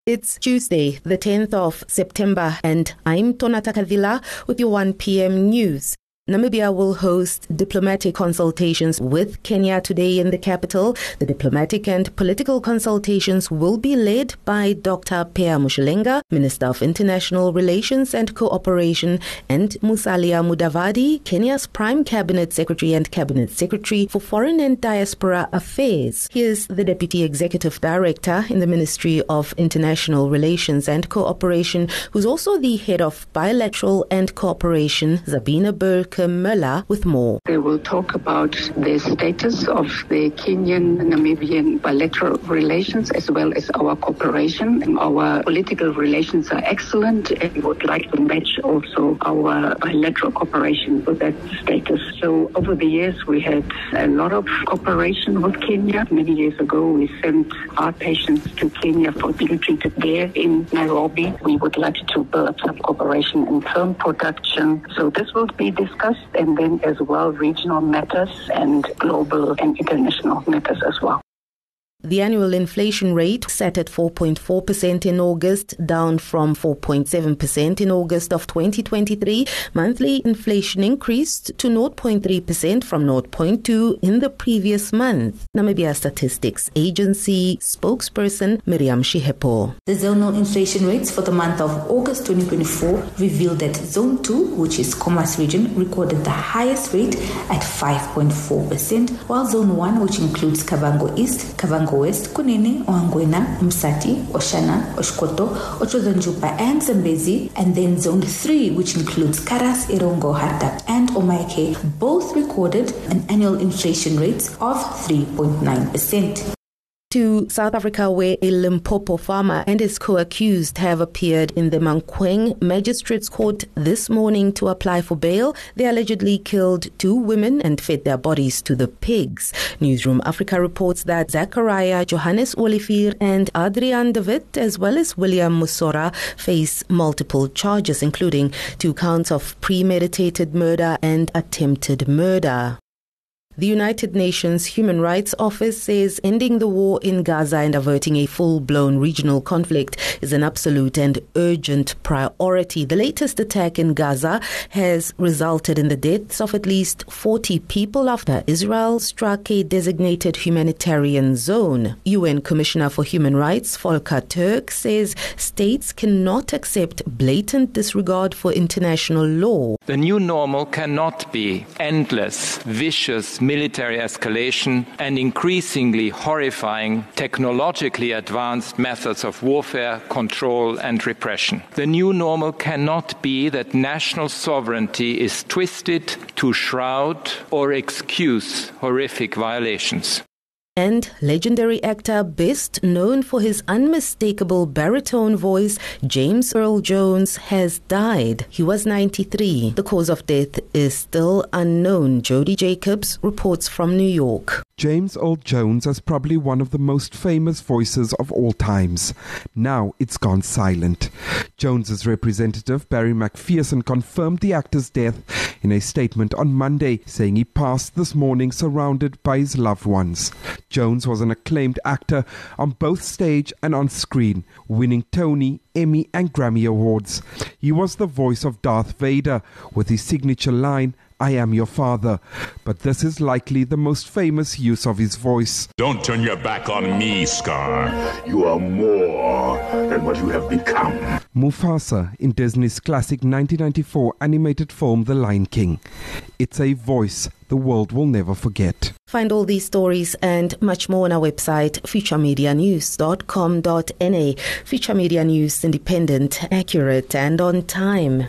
It's Tuesday, the 10th of September, and I'm Tonata Kadila with your 1 p.m. news. Namibia will host diplomatic consultations with Kenya today in the capital. The diplomatic and political consultations will be led by Dr. Phea Moshelenga, Minister of International Relations and Cooperation, and Musalia Mudavadi, Kenya's Prime Cabinet Secretary and Cabinet Secretary for Foreign and Diaspora Affairs. He is the Deputy Executive Director in the Ministry of International Relations and Cooperation, who's also the Head of Bilateral and Cooperation, Zabina Burke-Muller, with more. They will talk about the status of the Kenyan-Namibian bilateral relations as well as our cooperation. Our political relations are excellent and we would like to match also our bilateral cooperation with that status. So over the years we had a lot of cooperation with Kenya. Many years ago we sent our patients to Kenya for being treated there in Nairobi. We would like to build up some cooperation in film production. So this will be discussed, and then as well regional matters and global and international matters as well. The annual inflation rate set at 4.4% in August, down from 4.7% in August of 2023. Monthly inflation increased to 0.3% from 0.2% in the previous month. Namibia Statistics Agency spokesperson Miriam Shihepo. The zonal inflation rates for the month of August 2024 revealed that Zone 2, which is Khomas region, recorded the highest rate at 5.4%, while Zone 1, which includes Kavango East, Kavango West, Kunene, Oangwena, Msati, Oshana, Oshkoto, Ochodonjupa and Zambezi, and then Zone 3, which includes Karas, Irongo, Hardak and Omaike, both recorded an annual inflation rate of 3.9%. To South Africa, where a Limpopo farmer and his co-accused have appeared in the Mankweng Magistrates Court this morning to apply for bail. They allegedly killed 2 women and fed their bodies to the pigs. Newsroom Africa reports that Zachariah Johannes Olivier and Adrian de Wit, as well as William Musora, face multiple charges, including 2 counts of premeditated murder and attempted murder. The United Nations Human Rights Office says ending the war in Gaza and averting a full-blown regional conflict is an absolute and urgent priority. The latest attack in Gaza has resulted in the deaths of at least 40 people after Israel struck a designated humanitarian zone. UN Commissioner for Human Rights Volker Turk says states cannot accept blatant disregard for international law. The new normal cannot be endless, vicious military escalation and increasingly horrifying technologically advanced methods of warfare, control and repression. The new normal cannot be that national sovereignty is twisted to shroud or excuse horrific violations. And legendary actor best known for his unmistakable baritone voice, James Earl Jones, has died. He was 93. The cause of death is still unknown. Jody Jacobs reports from New York. James Earl Jones is probably one of the most famous voices of all times. Now it's gone silent. Jones's representative, Barry McPherson, confirmed the actor's death in a statement on Monday, saying he passed this morning surrounded by his loved ones. Jones was an acclaimed actor on both stage and on screen, winning Tony, Emmy and Grammy Awards. He was the voice of Darth Vader with his signature line, "I am your father," but this is likely the most famous use of his voice. Don't turn your back on me, Scar. You are more than what you have become. Mufasa in Disney's classic 1994 animated film The Lion King. It's a voice the world will never forget. Find all these stories and much more on our website, futuremedianews.com.na. Future Media News, independent, accurate and on time.